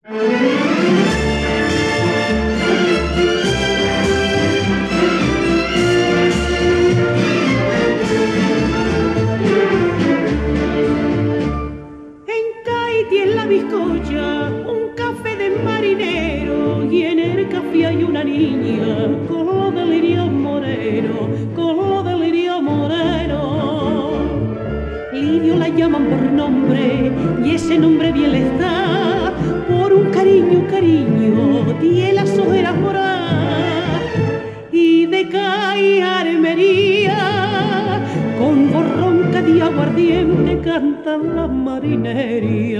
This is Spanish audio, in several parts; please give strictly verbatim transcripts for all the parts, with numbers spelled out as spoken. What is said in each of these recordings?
Caiti en la bizcocha, un café de marinero, y en el café hay una niña con lo de lirio moreno, con lo de lirio moreno. Lirio la llaman por nombre y ese nombre bien le está, por un cariño, cariño, tiene las ojeras moradas y de caí armería, con borronca de aguardiente cantan las marinerías.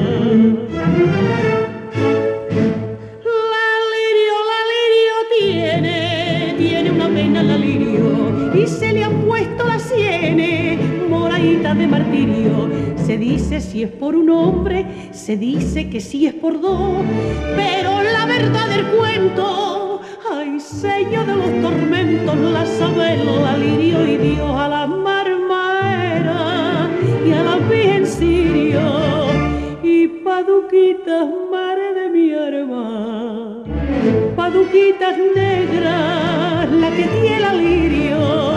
La lirio, la lirio tiene, tiene una pena la lirio, y se le han puesto las sienes moraditas de martirio. Se dice si es por un hombre, se dice que si es por dos, pero la verdad del cuento, ay, sello de los tormentos, la sabe la lirio y Dios a la marmaera y a la virgen sirio y paduquitas, madre de mi hermana, paduquitas negras, la que tiene la lirio.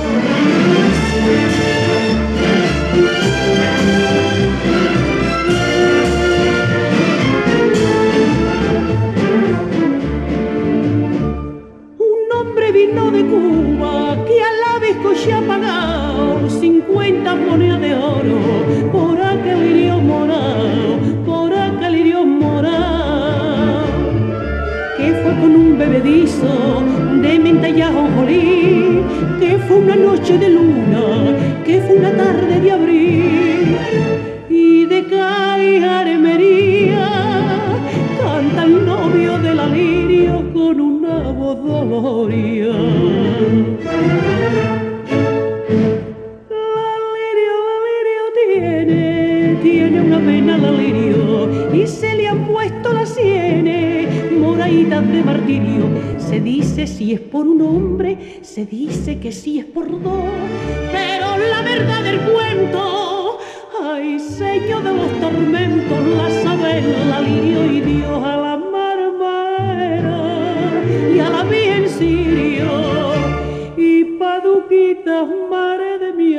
Vino de Cuba que a la bizcocha ha pagado cincuenta monedas de oro por aquel lirio morado, por aquel lirio morado, que fue con un bebedizo de menta y ajonjolí, que fue una noche de luna, que fue una tarde de abril, y de caí armería canta el novio de la lirio con una voz doloría. La lirio, la lirio tiene, tiene una pena la lirio, y se le han puesto las sienes moraditas de martirio. Se dice si es por un hombre, se dice que si es por dos, pero la verdad del cuento, ay, sello de los tormentos, la sabe la lirio y Dios a la marmaera y a la virgen sirio y paduquitas, madre de mi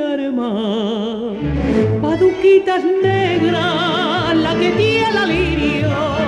hermana, paduquitas negras, la que tiene la lirio.